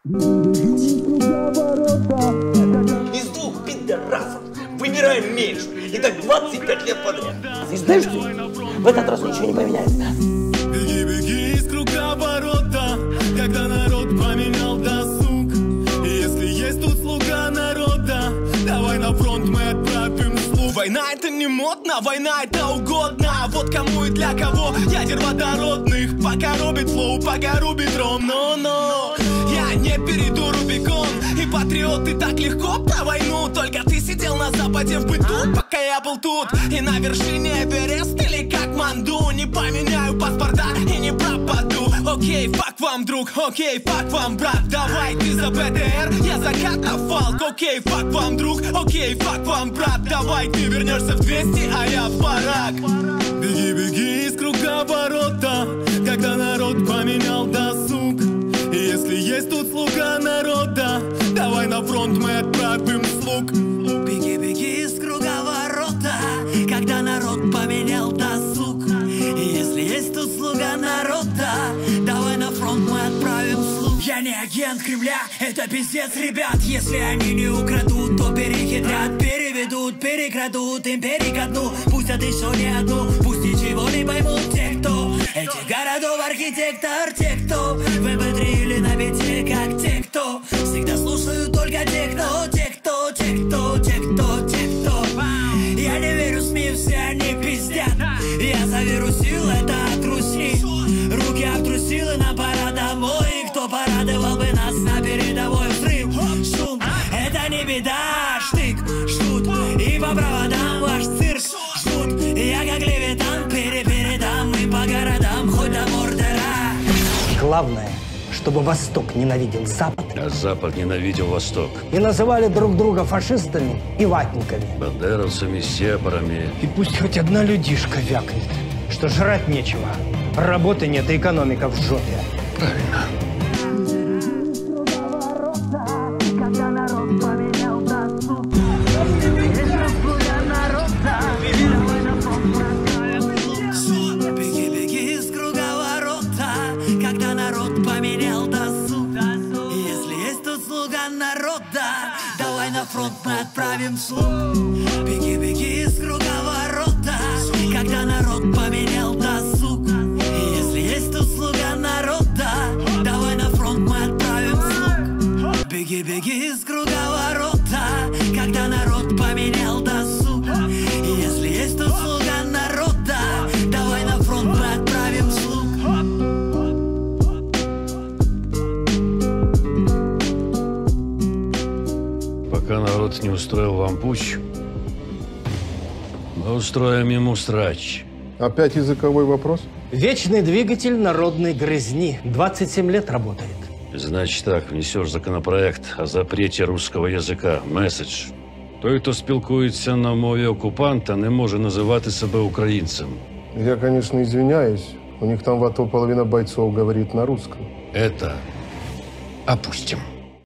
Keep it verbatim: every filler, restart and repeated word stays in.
Из двух пидорасов выбираем меньше. И так двадцать пять лет подряд. И знаешь что? В этот раз ничего не поменяется. Беги, беги из круговорота, когда народ поменял досуг. И если есть тут слуга народа, давай на фронт мы отправим слуг. Война это не модно, война это угодно. Вот кому и для кого ядер водородных. Пока рубит флоу, пока рубит ром. Но-но, я не перейду Рубикон. И патриоты так легко про войну. Только ты сидел на западе в быту, пока я был тут. И на вершине Эверест или как Манду. Не поменяю паспорта и не пропаду. Окей, фак вам, друг, окей, фак вам, брат. Давай ты за БТР, я за катафалк. Окей, фак вам, друг, окей, фак вам, брат. Давай ты вернешься в двести, а я в барак. Беги, беги из круговорота, когда народ поменял досуг. И если есть тут слуга народа, давай на фронт мы отправим слуг. Беги, беги из круговорота, когда народ поменял досуг. И если есть тут слуга народа, давай на фронт мы отправим слуг. Я не агент Кремля, это пиздец, ребят. Если они не украдут, то перехитрят, переведут, перекрадут, империи ко дну. Пустят еще не одну, пусть ничего не поймут те, кто этих городов архитектор. Те, кто в эм пэ три или на бите, как те, кто всегда слушают только техно. Те, кто, те, кто, те, кто, те, кто. Я не верю СМИ, все они пиздят. Я завирусил, это от Руси. Руки обтрусил и нам пора домой. И кто порадовал бы нас на передовой взрыв? Шум, это не беда, штык, ждут. И по проводам ваш цирк ждут. Я как левитан перепередам и по городам хоть до Мордора. Главное, чтобы Восток ненавидел Запад. А Запад ненавидел Восток. И называли друг друга фашистами и ватниками. Бандеровцами, сепарами. И пусть хоть одна людишка вякнет, что жрать нечего, работы нет и экономика в жопе. Правильно. Беги, беги из круговорота, когда народ поменял досуг. И если есть тут слуга народа, давай на фронт мы отправим слуг. Беги, беги из круговорота, когда народ поменял досуг. И если есть тут слуга народа, давай на фронт мы отправим слуг. Беги, беги из круговорота, когда народ поменял досуг. И если есть тут слуга народа, давай на фронт мы отправим слуг. Пока народ не устроил вам путч, мы устроим ему срач. Опять языковой вопрос? Вечный двигатель народной грызни. двадцать семь лет работает. Значить так, внесеш законопроект о запреті русского язика. Меседж. Той, хто спілкується на мові окупанта, не може називати себе українцем. Я, конечно, извиняюсь. У них там в АТО половина бойцов говорит на русском. Это опустим.